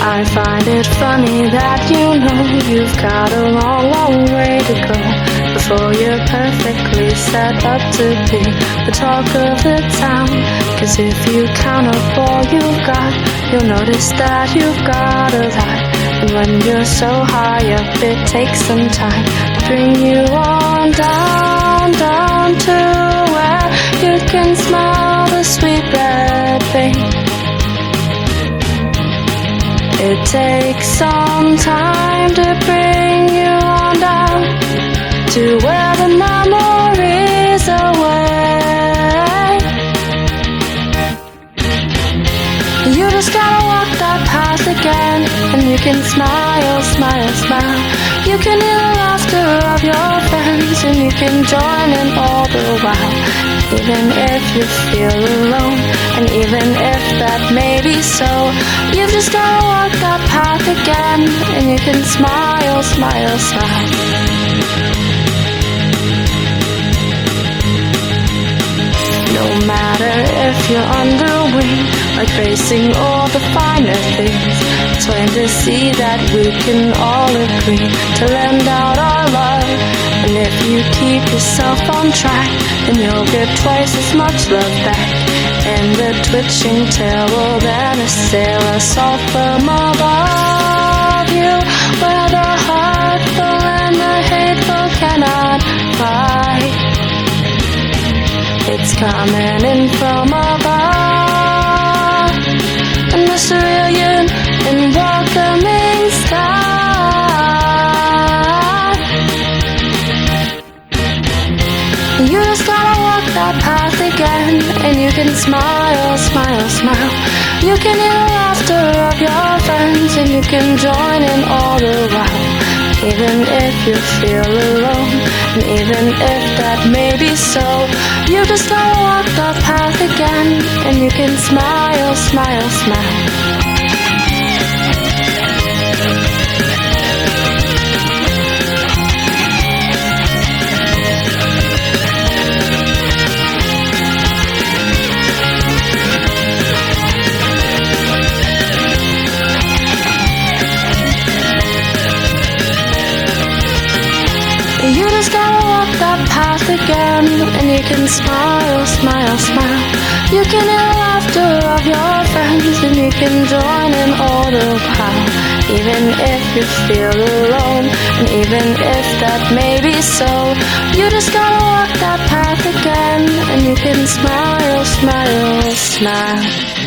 I find it funny that you know you've got a long, long way to go before you're perfectly set up to be the talk of the town. 'Cause if you count up all you've got, you'll notice that you've got a lot. And when you're so high up, it takes some time to bring you on down, down to where you can smell the sweet red paint. It takes some time to bring you on down to where the memories away. You just gotta walk that path again, and you can smile, smile, smile. You can hear the laughter of your friends, and you can join in all the while. Even if you feel alone, and even if that may be so, you've just gotta walk that path again, and you can smile, smile, smile. No matter if you're underwing, like facing all the finer things, it's plain to see that we can all agree to lend out our love. And if you keep yourself on track, then you'll get twice as much love back. And the twitching tail will then assail us all from above you, where the hurtful and the hateful cannot fight. It's coming in from above, and the cerulean and welcoming sky. You just gotta walk that path again, and you can smile, smile, smile. You can hear the laughter of your friends, and you can join in all the while. Even if you feel alone, and even if that may be so, you just gotta walk that path again, and you can smile, smile, smile. You just gotta walk that path again, and you can smile, smile, smile. You can hear the laughter of your friends, and you can join in all the while. Even if you feel alone, and even if that may be so, you just gotta walk that path again, and you can smile, smile, smile.